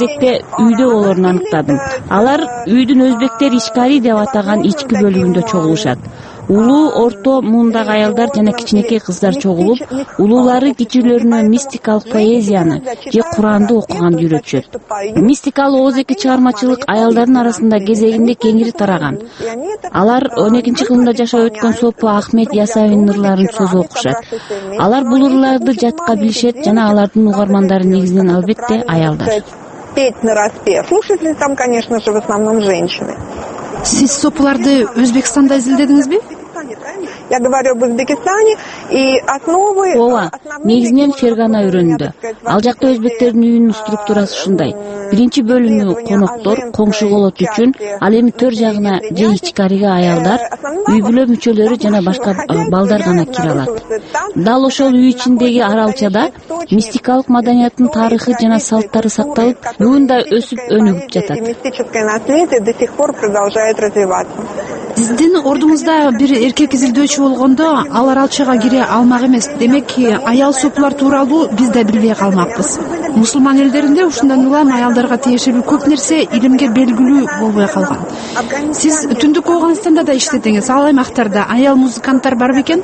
кезекте үйдө болоорун аныктадым. Алар үйдүн өзбектер ишкари деп атаган ички бөлүгүндө чогулушат. Улуу, орто муундагы аялдар жана кичинекей кыздар чогулуп, улуулары кичүүлөрүнө мистикалык поэзияны же Куранды окуганды үйрөтүшөт. Мистикалык ооз-эки чыгармачылык аялдардын арасында кезегинде кеңири тараган. Алар 12-кылымда жашап өткөн Сопу Ахмет Ясавинин ырларын сөз окушат. Алар бул ырларды жатка билишет жана алардын угармандары негизинен албетте аялдар. Петь нараспев. Слушатели там, конечно же, в основном женщины. Сиз сопуларды Өзбекстанда изилдедиңизби? Я говорю об Узбекистане и основы... Ооба, негизинен Фергана өрөөнүндө. Ал жакта өзбектердин үйүнүн структурасы ушундай. Биринчи бөлүмү коноктор, коңшу болот үчүн, ал эми төр жагына же ичкариге аялдар, үй бүлө мүчөлөрү жана башка балдар гана кире алат. Дал ошол үй ичиндеги аралчада мистикалык маданияттын тарыхы жана салттары сакталып, бүгүн да өсүп өнүгүп жатат. Мистическое наследие до сих пор продолжает развиваться. Сиздин ордуңузда бир эркек изилдөөчү болгондо, ал аралчага кире алмак эмес. Демек, аял сопулар тууралуу биз да билбей калмакпыз. Мусулман элдеринде ушундан улам аялдарга тиешелүү көп нерсе илимге белгилүү болбой калган. Сиз Түндүк Ооганстанда да иштедиңиз. Ал аймактарда аял музыканттар бар бекен?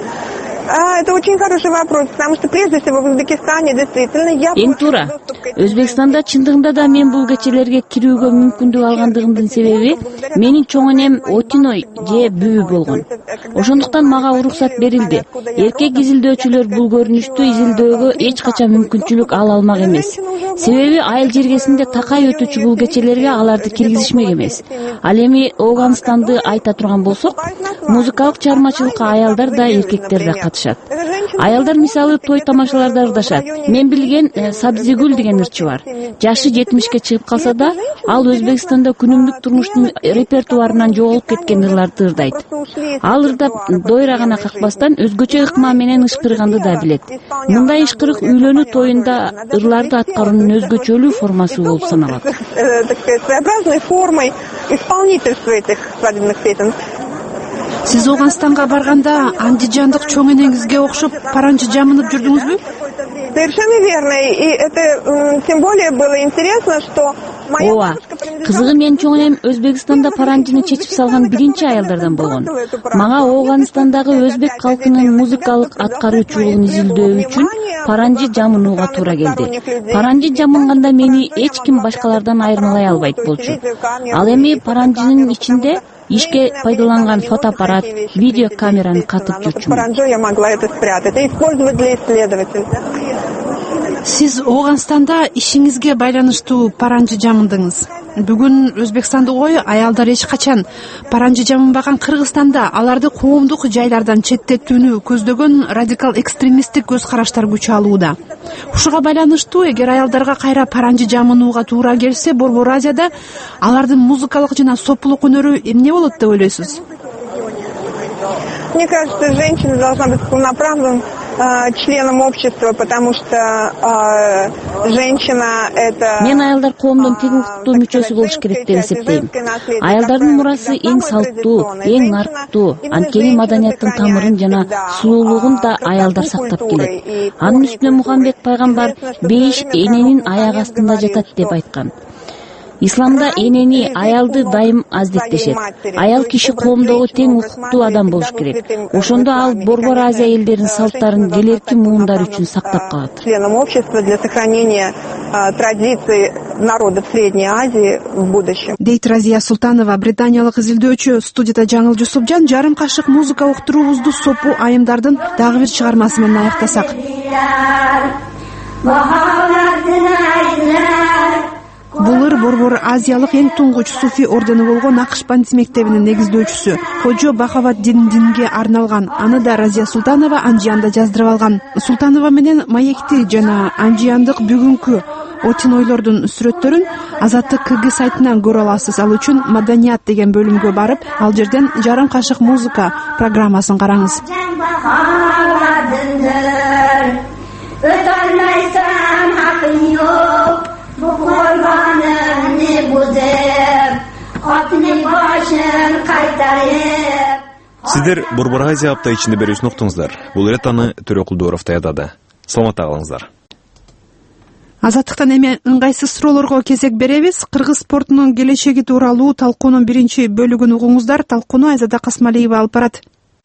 Это очень хороший вопрос, потому что прежде всего в Узбекистане действительно я... Эң туура. Өзбекстанда чындыгында да мен бул кечелерге кирүүгө мүмкүндүк алгандыгымдын себеби менин чоң энем Отиной же бүү болгон. Ошондуктан мага уруксат берилди. Эркек изилдөөчүлөр бул көрүнүштү изилдөөгө эч качан мүмкүнчүлүк ала алмак эмес. Себеби айыл жергесинде такай өтүүчү бул кечелерге аларды киргизишмек эмес. Ал эми Ооганстанды айта турган болсок, музыкалык чыгармачылыкка аялдар да эркектер да катышат. Аялдар мисалы той тамашаларда ырдашат. Мен билген Сабзигүл деген ырчы бар. Жашы 70-ке чыгып калса да, ал Өзбекстанда күнүмдүк турмуштун репертуарынан жоголуп кеткен ырларды ырдайт. Ал ырдап дойра гана какпастан өзгөчө ыкма менен ышкырганды да билет. Мындай ышкырык үйлөнүү тоюнда ырларды аткаруунун өзгөчөлүү формасы болуп саналат. Своеобразной формой исполнительства этих свадебных песен. Сиз Ооганстанга барганда андижандык чоң энеңизге окшоп паранжы жамынып жүрдүңүзбү? Совершенно верно. И это тем более было интересно, что моя бабушка... Кызыгы мен чоң энем Өзбекстанда паранжыны чечип салган биринчи аялдардан болгон. Мага Ооганстандагы өзбек калкынын музыкалык аткаруучулугун изилдөө үчүн паранжы жамынууга туура келди. Паранжы жамынганда мени эч ким башкалардан айырмалай албайт болчу. Ал эми паранжынын ичинде ишке пайдаланган фотоаппарат, видеокамераны катып жүрчүмүн. Паранжу я могла это спрятать и использовать для исследователей. Сиз Ооганстанда ишиңизге байланыштуу паранжы жамындыңыз. Бүгүн Өзбекстанда аялдар эч качан паранжы жамынбаган Кыргызстанда аларды коомдук жайлардан четтетүүнү көздөгөн радикал экстремисттик көз караштар күч алууда. Ушуга байланыштуу эгер аялдарга кайра паранжы жамынууга туура келсе, Борбор Азияда алардын музыкалык жана сопулук өнөрү эмне болот деп ойлойсуз? Мне кажется, женщина должна быть полноправным членом общества, потому что женщина это... Мен аялдар коомдун тең укуктуу мүчөсү болуш керек деп эсептейм. Аялдардын мурасы эң салттуу, эң нарктуу, анткени маданияттын тамырын жана сулуулугун да аялдар сактап келет. Анын үстүнө Мухаммед пайгамбар 5 эненин аяк астында жатат деп айткан. Исламда энени, аялды дайым аздеттешет. Аял киши коомдогу тең укуктуу адам болуш керек. Ошондо ал Борбор Азия элдеринин салттарын келерки муундар үчүн сактап калат. Членом общества для сохранения традиций народов Средней Азии в будущем. Дейт Разия Султанова, британиялык изилдөөчү. Студияда Жаңыл Жусупжан. Жарым кашык музыка уктуруубузду Сопу айымдардын дагы бир чыгармасы менен аяктасак. Бул ыр Борбор Азиялык эң туңгуч суфи ордени болгон Акшбанди мектебинин негиздөөчүсү Хожо Бахаваддинге арналган. Аны да Разия Султанова Анжиянда жаздырып алган. Султанова менен маекти жана анжияндык бүгүнкү Отинойлордун сүрөттөрүн Азаттык КГ сайтынан көрө аласыз. Ал үчүн Маданият деген бөлүмгө барып, ал жерден жарым кашык музыка программасын караңыз. Сиздер Борбор Азия апта ичинде берүүсүн уктуңуздар. Бул эретаны Төрөкулдууров даярдады. Саламатта калыңыздар. Азаттыктан эми ыңгайсыз суроолорго кезек беребиз. Кыргыз спортунун келечеги тууралуу талкуунун биринчи бөлүгүн угуңуздар. Талкууну Айзада Касмалиева алып барат.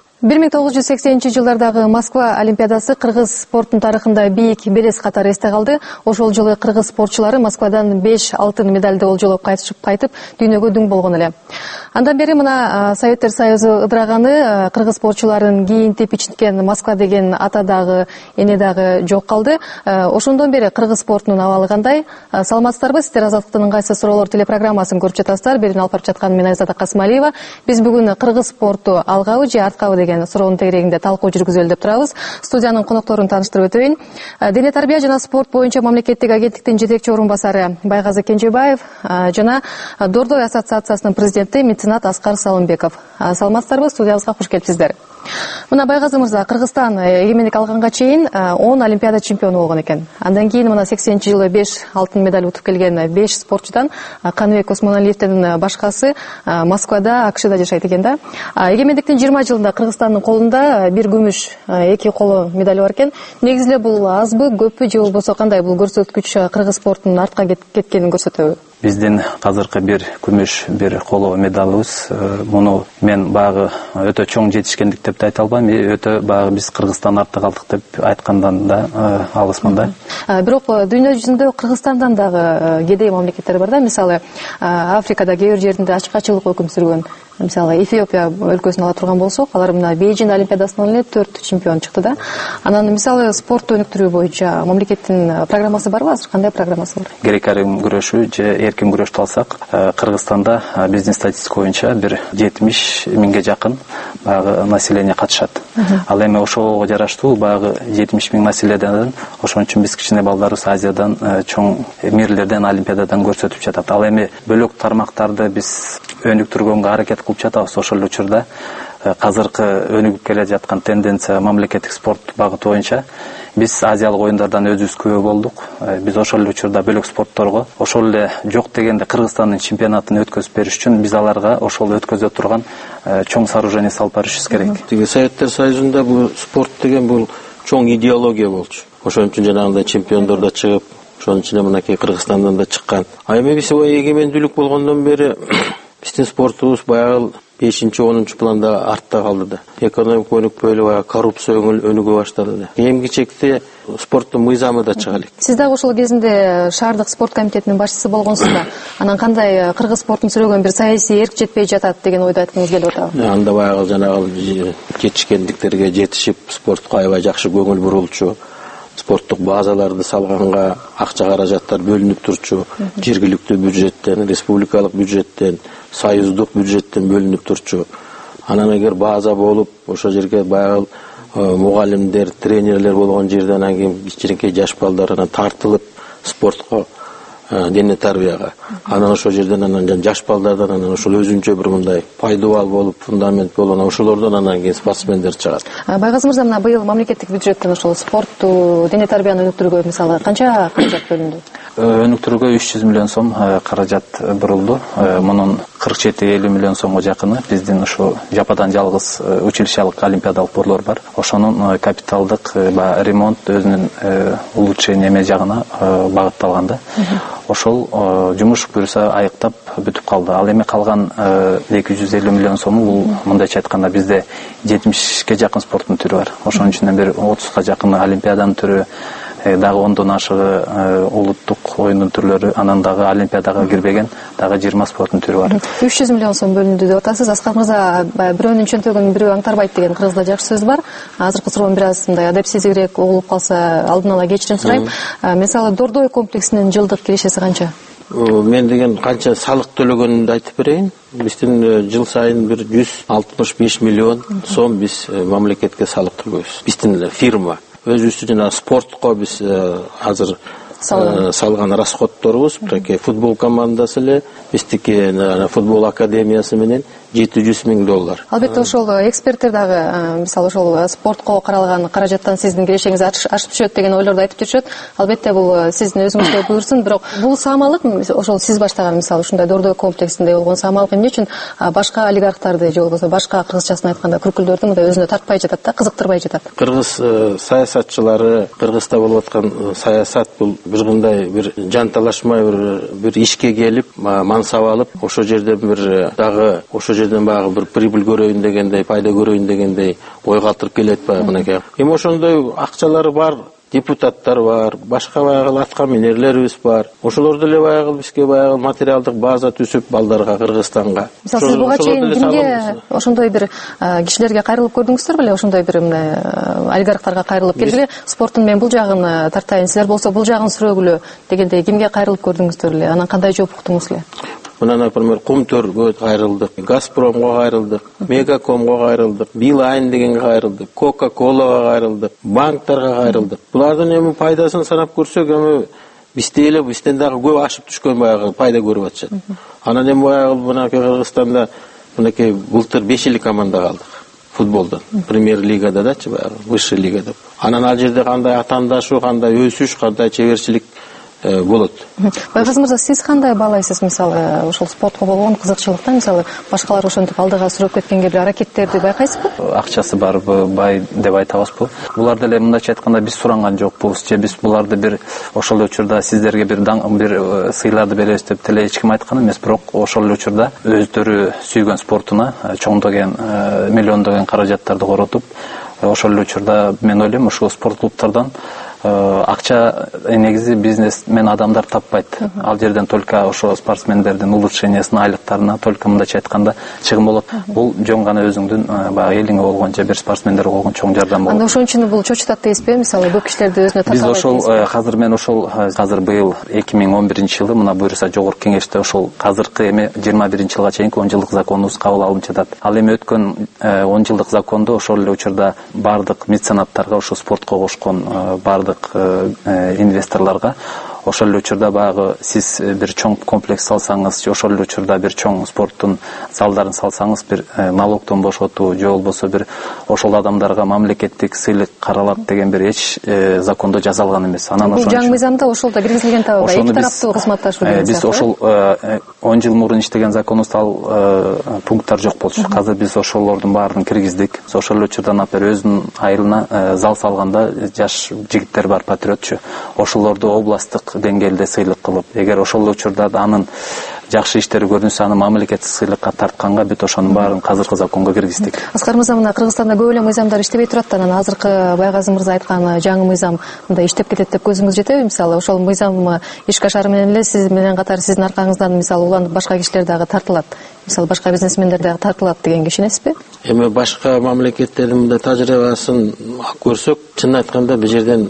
1980-жылдардагы Москва Олимпиадасы кыргыз спортунун тарыхында бийик белес катары эсте калды. Ошол жылы кыргыз спортчулары Москвадан 5 алтын медалды олжолоп кайтып дүйнөгө дүң болгон эле. Андан бери мына Советтер Союзу ыдыраганы кыргыз спортчуларын кийинтип ичинткен Москва деген ата дагы, эне дагы жок калды. Ошондон бери кыргыз спортунун абалы кандай? Саламатсыздарбы? Сиздер Азаттыктын ыңгайсыз суроолор телепрограммасын көрүп жатасыздар. Берүүнү алып барып жаткан мен Айзада Касмалиева. Биз бүгүн кыргыз спорту алгабы же арткабы деген суроонун тегерегинде талкуу жүргүзөлү деп турабыз. Студиянын конокторун тааныштырып өтөйүн. Дене тарбия жана спорт боюнча мамлекеттик агенттиктин жетекчи орун басары Байгазы Кенжебаев жана Дордой ассоциациясынын президенти меценат Аскар Салымбеков. Саламатсыздарбы? Студиябызга куш келипсиздер. Мына Байгазы мырза, Кыргызстан эгемендик алганга чейин 10 олимпиада чемпиону болгон экен. Андан кийин мына 80-жылы 5 алтын медаль утуп келген 5 спортчудан Каныбек Осмоналиевдин башкасы Москвада, АКШда жашайт экен да. Эгемендиктин 20 жылында Кыргызстандын колунда бир күмүш, 2 коло медаль бар экен. Негизи эле бул азбы, көппү же болбосо кандай бул көрсөткүч кыргыз спортунун артка кеткенин көрсөтөбү? Биздин азыркы бир күмүш, бир коло медалыбыз. Муну мен багы өтө чоң жетишкендик деп айта албайм. Өтө багы биз Кыргызстан артта калдык деп айткандан да алысмын да. Бирок дүйнө жүзүндө Кыргызстандан дагы кедей мамлекеттер бар да. Мисалы Африкада кээ бир жеринде ачкачылык өкүм сүргөн. Мисалы Эфиопия өлкөсүн ала турган болсок, алар мына Бейжиң олимпиадасынан эле 4 чемпион чыкты да. Анан мисалы спорт өнүктүрүү боюнча мамлекеттин программасы барбы? Азыр кандай программасы бар? Грек-рим күрөшү же эркин күрөштү алсак, Кыргызстанда биздин статистика боюнча бир 70 миңге жакын багы население катышат. Ал эми ошого жараштуу багы 70 миң населениеден ошон үчүн биз кичине балдарыбыз Азиядан, чоң мирлерден, олимпиададан көрсөтүп жатат. Ал эми бөлөк тармактарды биз өнүктүргөнгө аракет кылып жатабыз. Ошол учурда азыркы өнүгүп келе жаткан тенденция мамлекеттик спорт багыты боюнча биз Азиялык оюндардан өзүбүз күбө болдук. Биз ошол учурда бөлөк спортторго ошол эле жок дегенде Кыргызстандын чемпионатын өткөзүп бериш үчүн биз аларга ошол өткөзө турган чоң сооружение салып барышыбыз керек. Тиги Советтер Союзунда бул спорт деген бул чоң идеология болчу. Ошон үчүн жанагындай чемпиондор да чыгып, ошонун ичинде мынакей Кыргызстандан да чыккан. А эми биз эгемендүүлүк болгондон бери биздин спортубуз баягы 5-10 планда артта калды да. Экономик өнүкпөй эле баягы коррупция өнүгө баштады да. Эми кечекте спорттун мыйзамы да чыга элек. Сиз дагы ошол кезинде шаардык спорт комитетинин башчысы болгонсуз да. Анан кандай кыргыз спортун сүрөгөн бир саясий эрк жетпей жатат деген ойду айткыңыз келип атабы? Анда баягы жанагы жетишкендиктерге жетишип, спортко аябай жакшы көңүл бурулчу. Спорттук базаларды салганга акча каражаттар бөлүнүп турчу. Жергиликтүү бюджеттен, республикалык бюджеттен, союздук бюджеттен бөлүнүп турчу. Анан эгер база болуп, ошол жерге баягы мугалимдер, тренерлер болгон жерден анан кийин кичинекей жаш балдар анан тартылып спортко, дене тарбияга. Анан ошол жерден анан жаш балдардан анан ошол өзүнчө бир мындай пайдубал болуп, фундамент болуп, ошолордон анан кийин спортсмендер чыгат. Байгазы мырза, мына быйыл мамлекеттик бюджеттен ошол спортту, дене тарбияны өнүктүрүүгө мисалы канча каражат бөлүндү? Өнүктүрүүгө 300 миллион сом каражат бурулду. Мунун 47-50 миллион сомго жакыны биздин ушу жападан жалгыз училищалык олимпиадалык борлор бар. Ошонун капиталдык ремонт өзүнүн улучшение жагына багытталган да. Ошол жумуш буюрса айыктап бүтүп калды. Ал эми калган 250 миллион сому бул мындайча айтканда бизде 70ке жакын спорттун түрү бар. Ошонун ичинен бир 30га жакын олимпиаданын түрү, дагы 10дон ашыгы улуттук оюндун түрлөрү, анан дагы олимпиадага кирбеген дагы 20 спорттун түрү бар. 300 миллион сом бөлүндү деп атасыз. Аскар мырза, бирөөнүн чөнтөгүн бирөө аңтарбайт деген кыргызда жакшы сөз бар. Азыркы суроом бир аз мындай адепсиздирээк угулуп калса алдын ала кечирим сурайм. Мисалы Дордой комплексинин жылдык кирешеси канча? Мен деген канча салык төлөгөнүмдү айтып берейин. Биздин жыл сайын бир 165 миллион сом биз мамлекетке салык төлөйбүз. Биздин фирма өзүбүздүн жана спортко биз азыр салган расходторубуз, футбол командасы эле, биздики футбол академиясы менен $700 миң. Албетте ошол эксперттер дагы мисалы ошол спортко каралган каражаттан сиздин кирешеңиз ашып түшөт деген ойлорду айтып жүрүшөт. Албетте бул сиздин өзүңүзгө буйрсун, бирок бул саамалык ошол сиз баштаган мисалы ушундай Дордой комплексинде болгон саамалык эмне үчүн башка олигархтарды же болбосо башка кыргызчасын айтканда күркүлдөрдү мындай өзүнө тартпай жатат да, кызыктырбай жатат? Кыргыз саясатчылары, Кыргызда болуп аткан саясат бул кандай бир жанталашмай бир ишке келип мансап алып ошо жерден бир дагы ошо жерден баягы бир прибыль көрөйүн дегендей, пайда көрөйүн дегендей ой калтырып келет баягы мынакей. Эми ошондой акчалары бар депутаттар бар, башка баягы аткан минерлерибиз бар. Ошолор деле баягы бизге баягы материалдык база түзүп балдарга Кыргызстанга. Мисалы сиз буга чейин кимге ошондой бир кишилерге кайрылып көрдүңүздөр беле? Ошондой бир олигархтарга кайрылып келгиле, спорттун мен бул жагын тартайын, силер болсо бул жагын сүрөгүлө дегендей кимге кайрылып көрдүңүздөр эле? Анан кандай жооп уктуңуз эле? Мына, например, Кумтөргө кайрылдык, Газпромго кайрылдык, Мегакомго кайрылдык, Билайн дегенге кайрылдык, Кока-Колага кайрылдык, банктарга кайрылдык. Булардын эми пайдасын санап көрсөк, эми бизден дагы көп ашып түшкөн баягы пайда көрүп атышат. Анан эми баягы мынакей Кыргызстанда мынакей былтыр 5 команда калдык футболдон. Премьер-лигада дачы баягы, высший лигада. Анан ал жерде кандай атаандашуу, кандай өсүш, кандай чеберчилик болот. Байгазы мырза, сиз кандай баалайсыз мисалы ошол спортко болгон кызыкчылыктан, мисалы башкалар ошентип алдыга сүрөп кеткенге бир аракеттерди байкайсызбы? Акчасы барбы, бай деп айта албаспыз. Булар деле мындайча айтканда биз суранган жокпуз, же биз буларды бир ошол учурда сиздерге бир сыйларды беребиз деп деле эч ким айткан эмес, бирок ошол учурда өздөрү сүйгөн спортуна чоңдогон миллиондогон каражаттарды коротуп, ошол учурда мен ойлойм ушул спорт клубтардан акча негизи бизнесмен адамдар таппайт. Ал жерден только ошо спортсмендердин улучшениясына, айлыктарына только мындайча айтканда чыгым болот. Бул жөн гана өзүңдүн баягы элиңе болгон же бир спортсмендерге болгон чоң жардам болот. Анда ошон үчүн бул чочутат дейсизби? Мисалы көп кишилерди өзүнө тартабайт. Биз ошол азыр быйыл 2011-жылы мына буюрса жогорку кеңеште ошол азыркы эми 21-жылга чейинки 10 жылдык законубуз кабыл алынып жатат. Ал эми өткөн 10 жылдык закондо ошол эле учурда бардык меценаттарга, ошо спортко кошкон бардык инвесторлорго ошол эле учурда баягы сиз бир чоң комплекс салсаңыз, же ошол эле учурда бир чоң спорттун залдарын салсаңыз, бир налогдон бошотуу же болбосо бир ошол адамдарга мамлекеттик сыйлык каралат деген бир эч закондо жазалган эмес. Анан ошол жаңы мыйзамда ошол да киргизилген табы, эки тараптуу кызматташуу деген. Биз ошол 10 жыл мурун иштеген законубузда ал пункттар жок болчу. Азыр биз ошолордун баарын киргиздик. Ошол эле учурда, например, өзүнүн айылына зал салганда жаш жигиттер бар, патриотчу. Ошолорду областтык деңгээлде сыйлык кылып, эгер ошол учурда анын жакшы иштери көрүнсө, аны мамлекеттик сыйлыкка тартканга бүт ошонун баарын азыркы законго киргиздик. Аскар мырза, мына Кыргызстанда көп эле мыйзамдар иштебей турат да, анан азыркы Байгазы мырза айткан жаңы мыйзам мындай иштеп кетет деп көзүңүз жетеби? Мисалы ошол мыйзам ишке ашары менен эле сиз менен катар сиздин аркаңыздан мисалы уланып башка кишилер дагы тартылат, мисалы башка бизнесмендер дагы тартылат дегенге ишенесизби? Эми башка мамлекеттердин мындай тажрыйбасын көрсөк, чын айтканда бул жерден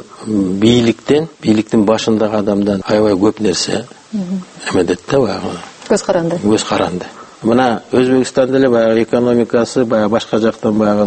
бийликтин башындагы адамдан аябай көп нерсе эмедет да, баягы көз каранды. Мына Өзбекстан деле баягы экономикасы баягы башка жактан баягы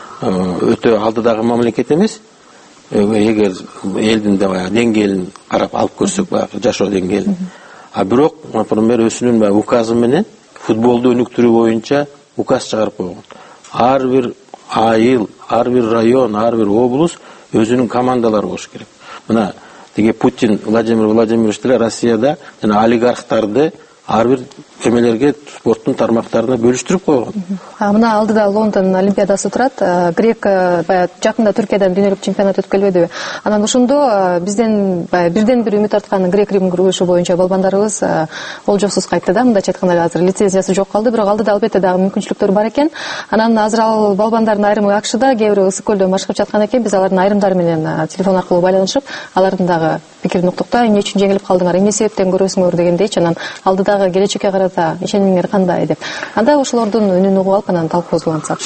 өтө алдыдагы мамлекет эмес. Эгер элдин да баягы деңгээлин карап алып көрсөк, баягы жашоо деңгээлин. А бирок, например, өзүнүн баягы указы менен футболду өнүктүрүү боюнча указ чыгарып койгон. Ар бир айыл, ар бир район, ар бир облус өзүнүн командалары болуш керек. Мына деге Путин Владимир Владимирович деле Россияда жана олигархтарды ар бир эмелерге, спорттун тармактарына бөлүштүрүп койгон. Мына алдыда Лондон олимпиадасы турат. Грек баягы жакында Түркиядан дүйнөлүк чемпионат өткөрүлбөдүбү? Анан ошондо бизден бирден бир үмүт арткан грек-рим күрөшү боюнча балбандарыбыз олжосуз кайтты да. Мындайча айтканда азыр лицензиясы жок калды, бирок алдыда албетте дагы мүмкүнчүлүктөр бар экен. Анан азыр ал балбандардын айрымы АКШда, кээ бири Ысык көлдө машыгып жаткан экен. Биз алардын айрымдары менен телефон аркылуу байланышып, алардын дагы пикирин уктукта, эмне үчүн жеңилип калдыңар, эмне себептен көрөсүңөр дегендейчи. Анан алдыдагы келечекке карата ишенимиңер кандай деп. Анда ошолордун үнүн угуп алып анан талкуусулансак.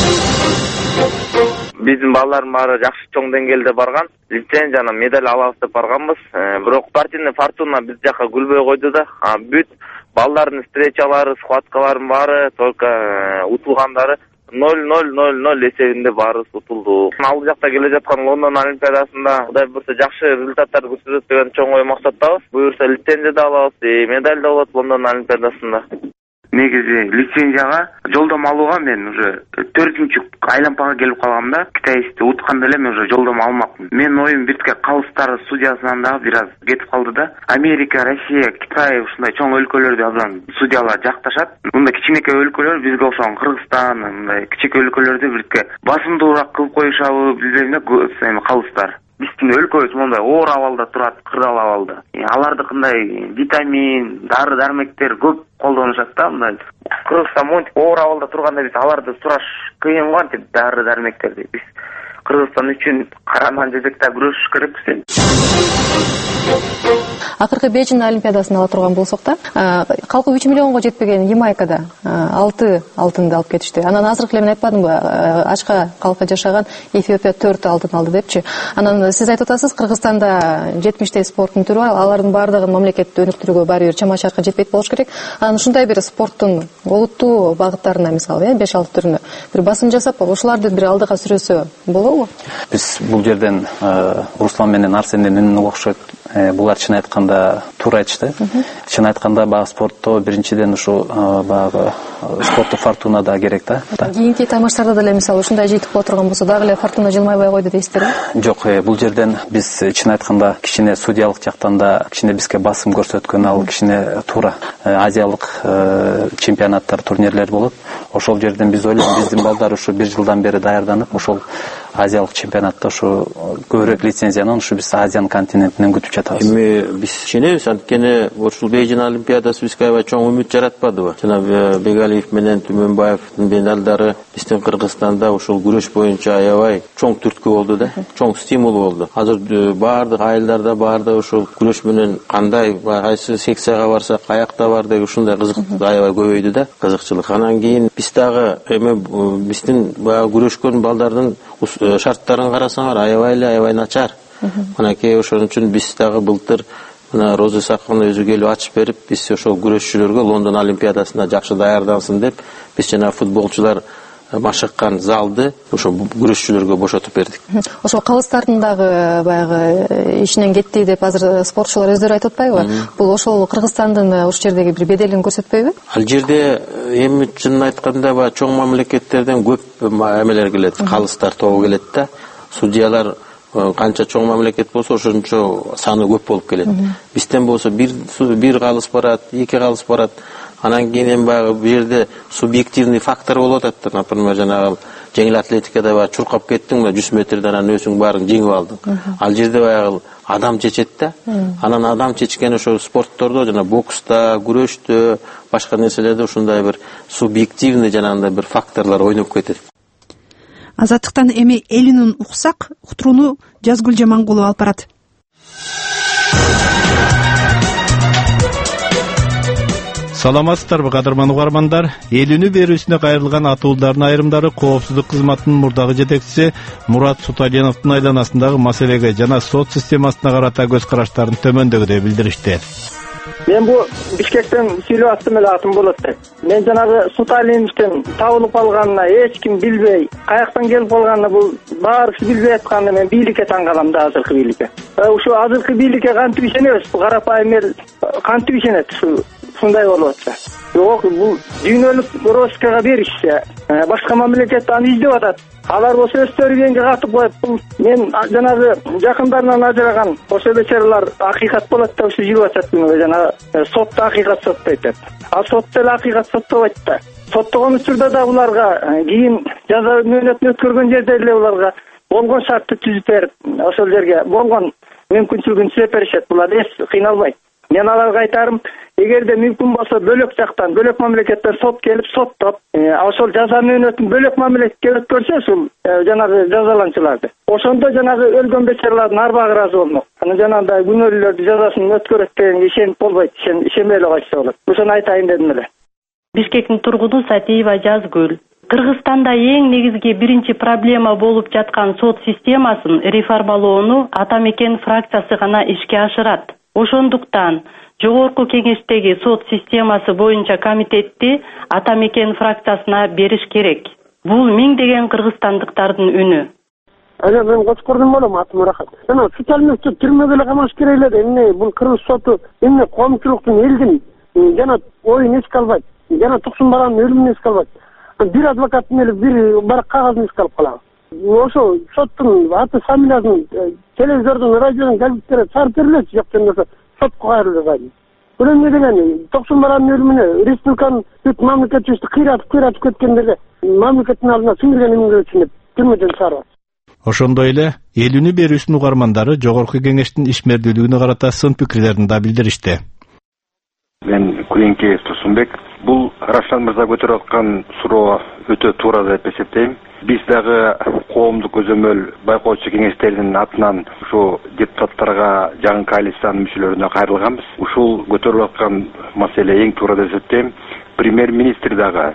Биздин балалардын баары жакшы чоң деңгээлде барган, лицензия жана медаль алабыз деп барганбыз. Бирок партийный фортуна биз жакка күлбөй койду да. Бүт балдардын встречалары, схваткалардын баары только утулгандары 0-0-0-0 эсебинде баарыбыз утулду. Алды жакта келе жаткан Лондон олимпиадасында Кудай буйрса жакшы результаттар көрсөтөбүз деген чоң ой максаттабыз. Буюрса лицензия да алабыз, медаль да болот Лондон олимпиадасында. Негизи лицензияга жолдомо алууга мен уже 4-чү айлампага келип калгам да. Китайский утканда эле мен уже жолдомо алмакмын. Мен оюм биртке калыстар судьясынан да бир аз кетип калды да. Америка, Россия, Китай ушундай чоң өлкөлөрдү абдан судьялар жакташат. Мындай кичинекей өлкөлөр бизге окшогон Кыргызстан, мындай кичинекей өлкөлөрдү биртке басымдуураак кылып коюшабы билбейм да, калыстар. биздин өлкөбүз мондай оор абалда турат, кырдаал абалда. Алардыкындай витамин, дары дармектер көп колдонушат да, мындай. Кыргызстан монтип оор абалда турганда биз аларды сураш кыйын го, антип дары дармектерди. Биз Кыргызстан үчүн караман жезекте күрөшүш керекпиз. Акыркы Бейжин Олимпиадасына ала турган болсок да, калкы 3 миллионго жетпеген Ямайкада 6 алтынды алып кетишти. Анан азыркы эле мен айтпадымбы, ачка калкы жашаган Эфиопия 4 алтын алды депчи. Анан сиз айтып атасыз, Кыргызстанда 70 спорттун түрү бар, алардын баардыгын мамлекет өнүктүрүүгө баары бир чама-чаркы жетпейт болуш керек. Анан ушундай бир спорттун олуттуу багыттарына, мисалы, 5-6 түрүнө бир басым жасап, ошолорду бир алдыга сүрөсө болобу? Биз бул жерден Руслан менен Арсендин үнүнө окшойт. Булар чын айтканда туура айтышты. Чын айтканда багы спортто биринчиден ушу багы спорттук фортуна да керек да. Кийинки таймаштарда деле мисалы ушундай жыйынтык боло турган болсо дагы эле фортуна жылмайбай койду дейсиздерби? Жок, бул жерден биз чын айтканда кичине судьялык жактан да кичине бизге басым көрсөткөн, ал кичине туура. Азиялык чемпионаттар, турнирлер болот. Ошол жерден биз ойлойм, биздин балдар ушу 1 жылдан бери даярданып, ошол азиялык чемпионатта ушу көбүрөөк лицензиянан ушу биз Азиан континентинен күтүп жатабыз. Эми биз ишенебиз, анткени ушул Бейжин Олимпиадасы бизге аябай чоң үмүт жаратпадыбы? Жана Бегалиев менен Түмөнбаевдин медалдары биздин Кыргызстанда ушул күрөш боюнча аябай чоң түрткү болду да, чоң стимул болду. Азыр баардык айылдарда, баардык ушул күрөш менен кандай, кайсы секцияга барсак, каякта бар деген ушундай кызык аябай көбөйдү да, кызыкчылык. Анан кийин биз дагы эми биздин күрөшкөн балдардын шарттарын карасаңар аябай начар. Мынакей ошон үчүн биз дагы былтыр мына Роза Исаковна өзү келип ачып берип, биз ошол күрөшчүлөргө Лондон Олимпиадасына жакшы даярдансын деп, биз жана футболчулар машыккан залды ошо күрөшчүлөргө бошотуп бердик. Ошо калыстардын дагы баягы ишинен кетти деп азыр спортчулар өздөрү айтып атпайбы? Бул ошол Кыргызстандын ушул жердеги бир беделин көрсөтпөйбү? Ал жерде эми чынын айтканда баягы чоң мамлекеттерден көп эмелер келет, калыстар тобу келет да. Судьялар канча чоң мамлекет болсо ошончо саны көп болуп келет. Бизден болсо бир калыс барат, 2 калыс барат. Анан кийин баягы бу жерде субъективный фактор болуп атат. Например, жанагы жеңил атлетикада баягы чуркап кеттиң, 100 метрден анан өзүң баарын жеңип алдың. Ал жерде баягы адам чечет да. Анан адам чечкен ошо спорттордо, жана бокста, күрөштө, башка нерселерде ушундай бир субъективный жанагындай бир факторлор ойноп кетет. Азаттыктан эми элинин уксак, уктурууну Жазгүл Жамангулова алып барат. Саламатсыздарбы, кадырман угармандар? Эл үнү берүүсүнө кайрылган атуулдардын айрымдары коопсуздук кызматынын мурдагы жетекчиси Мурат Суталиновдун айланасындагы маселеге жана сот системасына карата көз караштарын төмөндөгүдөй билдиришти. Мен бу Бишкектен сүйлөп аттым эле атым болот деп. Мен жанагы Суталиновдун табылып калганына эч ким билбей, каяктан келип калганына бул баарысы билбей атканда мен бийликке таң калам да, азыркы бийликке. Ушу азыркы бийликке кантип ишенебиз? Бул карапайым эл кантип ишенет? Ушундай болуп атса. Жок, бул дүйнөлүк роскага беришсе, башка мамлекет аны издеп атат. Алар болсо өздөрү кеңге катып коюп, бул мен жанагы жакындарынан ажыраган ошо бечаралар акыйкат болот деп ушу жүрүп атат күнүгө, жана сотто акыйкат соттойт деп. А сотто эле акыйкат соттобойт да. Соттогон учурда да буларга кийин жаза мөөнөтүн өткөргөн жерде эле буларга болгон шартты түзүп берип, ошол жерге болгон мүмкүнчүлүгүн түзүп беришет. Булар эч кыйналбайт. Мен аларга айтарым, эгерде мүмкүн болсо бөлөк жактан, бөлөк мамлекеттен сот келип соттоп, ошол жаза мөөнөтүн бөлөк мамлекетке өткөрсө, ушул жанагы жазаланчыларды. Ошондо жанагы өлгөн бечаралардын арбагы ыраазы болмок. Анан жанагындай күнөөлүүлөрдү жазасын өткөрөт дегенге ишенип болбойт, ишенбей эле койсо болот. Ошону айтайын дедим эле. Бишкектин тургуну Сатиева Жазгүл. Кыргызстанда эң негизги биринчи проблема болуп жаткан сот системасын реформалоону Ата Мекен фракциясы гана ишке ашырат. Ошондуктан жогорку кеңештеги сот системасы боюнча комитетти Ата Мекен фракциясына бериш керек. Бул миңдеген кыргызстандыктардын үнү. Мен Кочкордун болом, атым Мурахат. Жана Суталиновду түрмөгө эле камаш керек эле. Эмне бул кыргыз соту, эмне коомчулуктун, элдин жана оюн эске албайт. Жана Туксун Баранын өлүмүн эске албайт. Бир адвокаттын эле бир барак кагазын эске алып калабы. Ошо соттун аты фамилиясын телевизордун, радиодун газеттери чыгарып берилет, жок болбосо сотко кайрылган. Бул эмне деген? Токсон Баранын өлүмүнө республиканын бүт мамлекетчиликти кыйратып кеткендерге мамлекеттин алдына сиңирген эмне үчүн деп түрмөдөн чыгарып. Ошондой эле эл үнү берүүсүнүн угармандары жогорку кеңештин ишмердүүлүгүнө карата сын пикирлерин да билдиришти. Мен Кулинке Турсунбек, бул Равшан мырза көтөрүп аткан суроо өтө туура деп эсептейм. Биз дагы коомдук көзөмөл байкоочу кеңештердин атынан ушу депутаттарга жаңы коалициянын мүчөлөрүнө кайрылганбыз. Ушул көтөрүлүп аткан маселе эң туура деп эсептейм. Премьер-министр дагы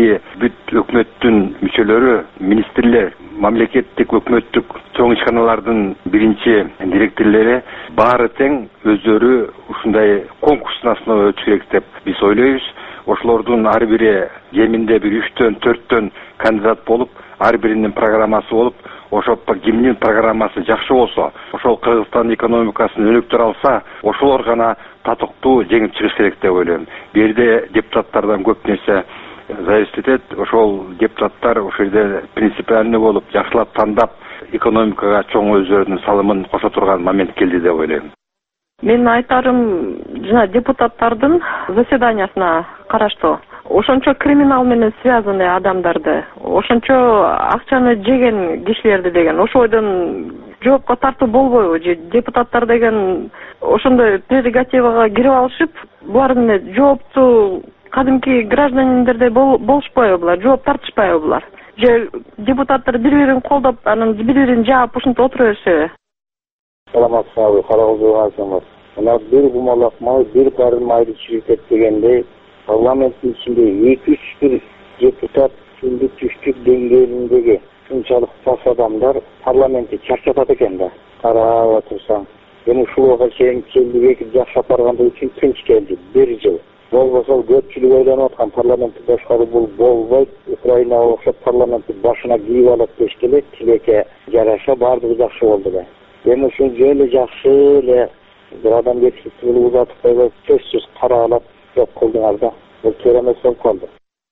бүт өкмөттүн мүчөлөрү, министрлер, мамлекеттик өкмөттүк чоң ишканалардын биринчи директорлори баары тең өздөрү ушундай конкурстун основа өтүш керек деп биз ойлойбуз. Ошолордун ар бири кеминде бир 3төн 4төн кандидат болуп, ар биринин программасы болуп, ошо кимдин программасы жакшы болсо, ошол Кыргызстан экономикасын өнүктүрө алса, ошолор гана татыктуу жеңип чыгыш керек деп ойлойм. Бу жерде депутаттардан көп нерсе зависит этет. Ошол депутаттар ошол жерде принципиальный болуп, жакшылап тандап, экономикага чоң өздөрүнүн салымын кошо турган момент келди деп ойлойм. Мен айтарым, жана депутаттардын заседаниясына караштуу. Ошончо криминал менен связанный адамдарды, ошончо акчаны жеген кишилерди деген, ошойдон жоопко тартуу болбойбу? Же депутаттар деген ошондой прерогативага кирип алышып, булар эмне жооптуу кадимки гражданиндердей болушпайбы булар, жооп тартышпайбы булар? Же депутаттар бири-бирин колдоп, анан бири-бирин жаап ушинтип отура беришеби? Саламатсызбы, карагызыңар. Мына бир кумалак май, бир барын майды чиркет дегендей, парламенттин ичинде 2-3 бир депутат түндүк түштүк деңгээлиндеги ушунчалык саф адамдар парламентти чарчатат экен да. Карап отурсаң, эми ушуга чейин келдик, жакшап баргандыгы үчүн тынч келди, 1 жыл. Болбосо көпчүлүк ойлонуп аткан парламентти башкаруу бул болбойт, Украинага окшоп парламентти башына кийип алат дешти эле, тилекке жараша баардыгы жакшы болду да. Эми ушул жолу жакшы эле бир адам жетишип узатып койбой, сөзсүз каралап жок кылдыңар да. Бул туура эмес болуп калды.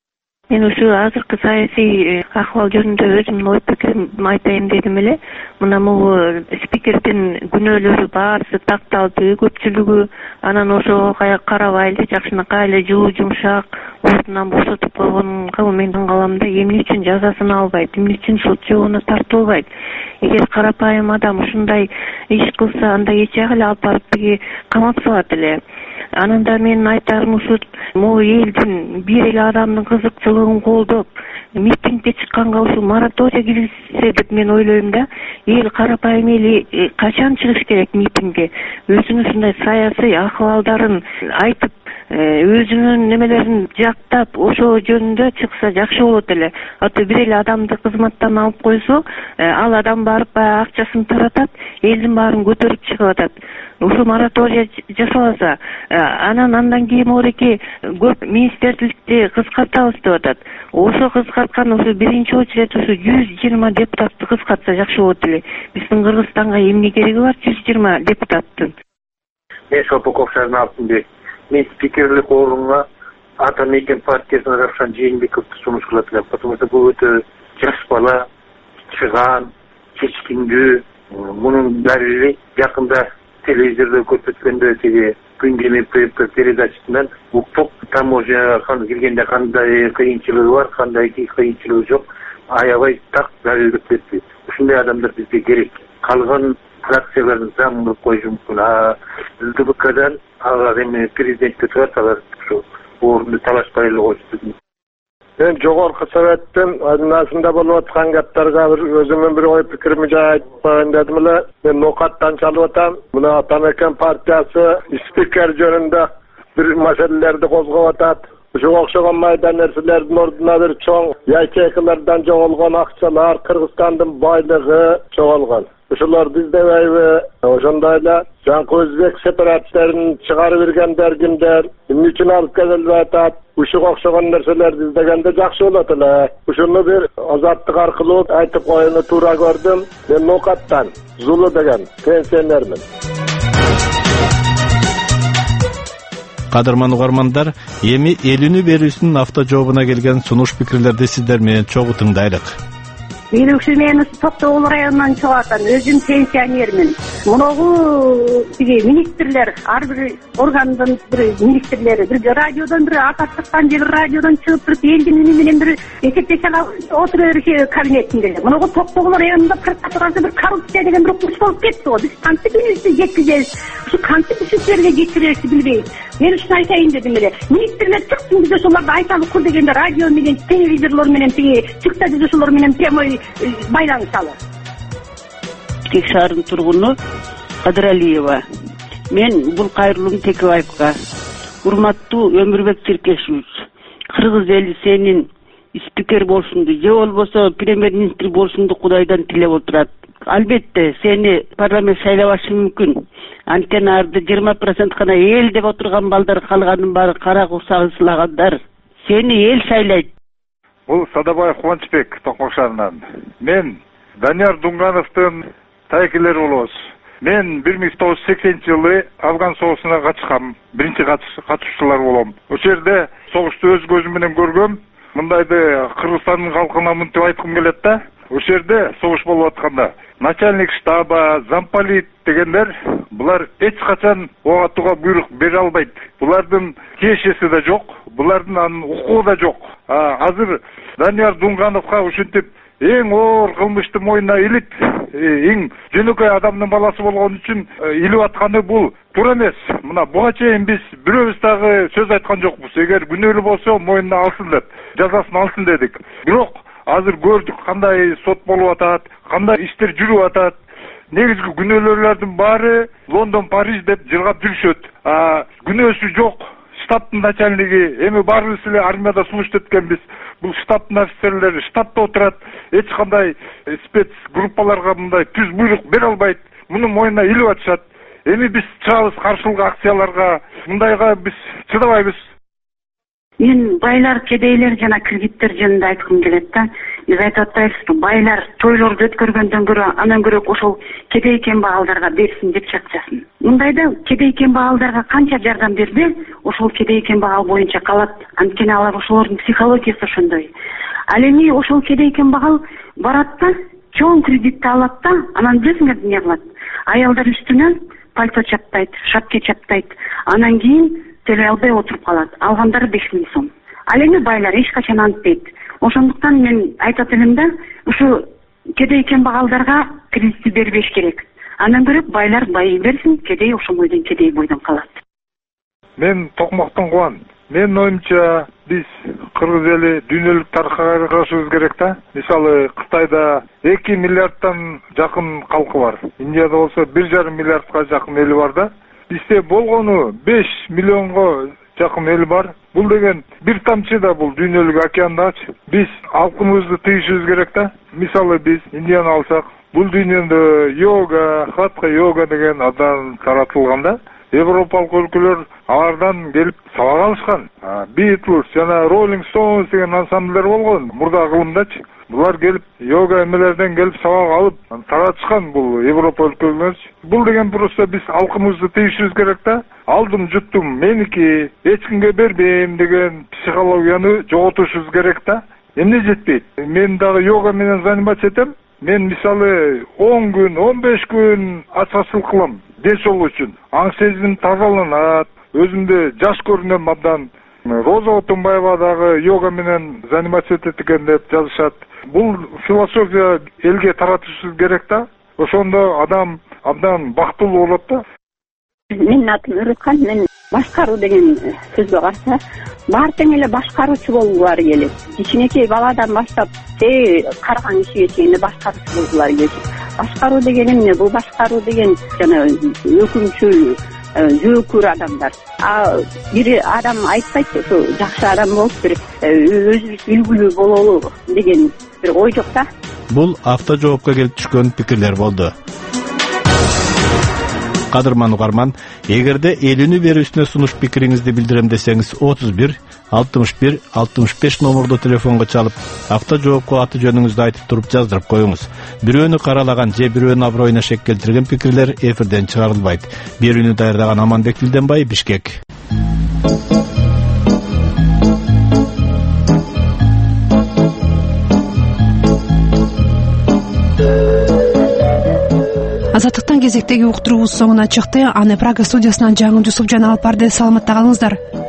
Мен ушу азыркы саясий акыбал жөнүндө өзүмдүн ой пикиримди айтайын дедим эле. Мына могу спикердин күнөөлөрү баарысы такталды, көпчүлүгү анан ошого карабайлы, жакшынакай эле жылуу жумшак ордунан бошотуп койгонго мен таң калам да, эмне үчүн жазасын албайт, эмне үчүн сот жообуна тартылбайт? Эгер карапайым адам ушундай иш кылса, анда эчек эле алып барып биги камап салат эле. Анан да мен айтарым ушу могу элдин бир эле адамдын кызыкчылыгын колдоп, митингге чыкканга ушу мораторий киргизсе деп мен ойлойм да. Эл карапайым эл качан чыгыш керек митингге? Өзүнүн ушундай саясий акыбалдарын айтып, өзүнүн немелерин жактап, ошол жөнүндө чыкса жакшы болот эле. Аты бир эле адамды кызматтан алып койсо, ал адам барып баягы акчасын таратат, элдин баарын көтөрүп чыгып атат. Ушу мораторий жасалса, андан кийин мореки көп министрликти кыскартабыз деп атат. Ошо кыскарткан ушу биринчи очередь ушу 120 депутатты кыскартса жакшы болот эле. Биздин Кыргызстанга эмне кереги бар 120 депутаттын? Мен Шопоков Шарнавтынбек. Мен спикерлик орунга Атамекен партиясына Равшан Жээнбековду сунуш кылат элем, потому что бул өтө жаш бала, чыгаан, чечкиндүү. Мунун баары жакында телевизордо көрсөткөндө тиги күндемек передачасынан уктук таможняга киргенде кандай кыйынчылыгы бар, кандай кыйынчылыгы жок, аябай так далилдеп берди. Ушундай адамдар бизге керек. Калган фракциялардын заң кылып коюшу мүмкүн. ЛДПКдан алар эми президентке турат, алар ушу орунду талашпай эле койсун. Мен жогорку советтин айнасында болуп аткан кептерге өзүмдүн бир ой пикиримди айтып коеюн дедим эле. Мен Нокаттан чалып атам. Мына Атамекен партиясы спикер жөнүндө бир маселелерди козгоп атат. Ушуга окшогон майда нерселердин ордуна бир чоң ячейкалардан жоголгон акчалар, Кыргызстандын байлыгы жоголгон. Ушуларды издебейби? Ошондой эле жаңы өзбек сепаратисттерин чыгарып бергендер кимдер? Эмне үчүн алып келип атат? Ушуга окшогон нерселерди издегенде жакшы болот эле. Ушуну бир азаттык аркылуу айтып коюуну туура көрдүм. Мен Нокаттан Зулу деген пенсионермин. Кадырман угармандар, эми эл үнү берүүсүнүн авто жообуна келген сунуш пикирлерди сиздер менен чогуу тыңдайлык. Бийлүүчү мен Токтогул районунан чыгып атам. Өзүм пенсионермин. Муногу тиги министрлер, ар бир органдын бир министрлери, бир радиодон бир ата чыккан же бир радиодон чыгып туруп элдин үнү менен бир эсептеше отура бериши кабинетинде. Муногу Токтогул районунда кыркатырасы бир коррупция деген бир курс болуп кетти го. Биз кантип үнүбүздү жеткизебиз? Ушу кантип ушулерге жеткирерибизди билбейбиз. Мен ушуну айтайын дедим эле. Министрлер чыксын, биз ошолорду айталы кур дегенде радио менен, телевизорлор менен тиги чыкса биз ошолор менен прямой байланышалы. Бишкек шаарынын тургуну Кадыралиева. Мен бул Кайрулум Текебаевга, урматтуу Өмүрбек Черкешевич, кыргыз эли сенин спикер болушуңду же болбосо премьер-министр болушуңду Кудайдан тилеп отурат. Албетте сени парламент шайлабашы мүмкүн. Анткени арды 20% гана эл деп отурган балдар, калганын баары кара курсагы сылагандар. Сени эл шайлайт. Бул Садабаев Кубанычбек Токмок шаарынан. Мен Данияр Дунгановдун тайкелери болобуз. Мен 1980-жылы Афган согушуна катышкам. Биринчи катышуучулар болом. Ошол жерде согушту өз көзүм менен көргөм. Мындайды Кыргызстандын калкына мынтип айткым келет да. Ошол жерде согуш болуп атканда начальник штаба, замполит дегендер булар эч качан ого атууга буйрук бере албайт. Булардын тиешеси да жок, булардын анын укугу да жок. Азыр Данияр Дунгановго ушинтип эң оор кылмышты мойнуна илип, эң жөнөкөй адамдын баласы болгон үчүн илип атканы бул туура эмес. Мына буга чейин биз бирөөбүз дагы сөз айткан жокпуз. Эгер күнөөлүү болсо мойнуна алсын деп, жазасын алсын дедик. Бирок азыр көрдүк кандай сот болуп атат, кандай иштер жүрүп атат. Негизги күнөөлүүлөрдүн баары Лондон, Париж деп жыргап жүрүшөт. Күнөөсү жок штабтын начальниги, эми баарыбыз эле армияда служба эткенбиз. Бул штабтын офицерлери штабта отурат, эч кандай спецгруппаларга мындай түз буйрук бере албайт. Муну мойнуна илип атышат. Эми биз чыгабыз каршылык акцияларга, мындайга биз чыдабайбыз. Мен байлар, кедейлер жана кредиттер жөнүндө айткым келет да. Биз айтып атпайбызбы, байлар тойлорду өткөргөндөн көрө, андан көрө ошол кедей кембагалдарга берсин деп чакчасын. Мындайда кедей кембагалдарга канча жардам берди, ошол кедей кембагал боюнча калат. Анткени алар ошолордун психологиясы ошондой. Ал эми ошол кедей кембагал барат да, чоң кредитти алат да, анан билесиңер эмне кылат? Аялдар үстүнө пальто чаптайт, шапке чаптайт. Анан кийин төлөй албай отуруп калат. Алгандары 5000 сом. Ал эми байлар эч качан антпайт. Ошондуктан мен айтат элем да, ушу кедей кембагалдарга кредитти бербеш керек. Андан көрө байлар байый берсин, кедей ошомойдон кедей бойдон калат. Мен Токмоктон Кубан. Менин оюмча биз кыргыз эли дүйнөлүк тарыхка карашыбыз керек да. Мисалы Кытайда 2 миллиардтан жакын калкы бар. Индияда болсо 1,5 миллиардка жакын эли бар да. Бизде болгону 5 миллионго жакын эл бар. Бул деген бир тамчы да бул дүйнөлүк океандачы. Биз алкымызды тыйышыбыз керек да. Мисалы биз Индияны алсак, бул дүйнөдө йога, хатха йога деген абдан таратылган да. Европалык өлкөлөр алардан келип сабак алышкан. Beatles жана Rolling Stones деген ансамбльдер болгон мурда кылымдачы. Булар келип йога эмелерден келип сабак алып таратышкан бул Европа өлкөлөрүнө. Бул деген просто биз алкымызды тыйышыбыз керек да. Алдым жуттум, меники, эч кимге бербейм деген психологияны жоготушубуз керек да. Эмне жетпейт? Мен дагы йога менен заниматься этем. Мен мисалы 10 күн, 15 күн ачасылык кылам ден соолук үчүн. Аң сезим тазаланат, өзүмдү жаш көрүнөм абдан. Роза Отунбаева дагы йога менен заниматься этет экен деп жазышат. Бул философия элге таратышыбыз керек да. Ошондо адам абдан бактылуу болот да. Менин атым Үрүкхан, мен башкаруу деген сөзгө каршы баары тең эле башкаруучу болгулары келет. Кичинекей баладан баштап карган кишиге чейин башкаруучу болгулары келет. Башкаруу деген эмне? Бул башкаруу деген жана өкүмчүл, жөөкөр адамдар. Бир адам айтпайт, ошо жакшы адам болуп бир өзүбүз үлгүлүү бололу деген бир ой жок да. Бул авто жоопко келип түшкөн пикирлер болду. Кадырман угарман, эгерде эл үнү берүүсүнө сунуш пикириңизди билдирем десеңиз 31 61 65 номердо телефонго чалып, авто жоопко аты жөнүңүздү айтып туруп жаздырып коюңуз. Бирөөнү каралаган же бирөөнүн аброюна шек келтирген пикирлер эфирден чыгарылбайт. Берүүнү даярдаган Аманбек Билденбай, Бишкек. кезектеги уктуруубуз соңуна чыкты. Аны Прага студиясынан Жаңыл Жусуп жана Алып барды. Саламатта калыңыздар.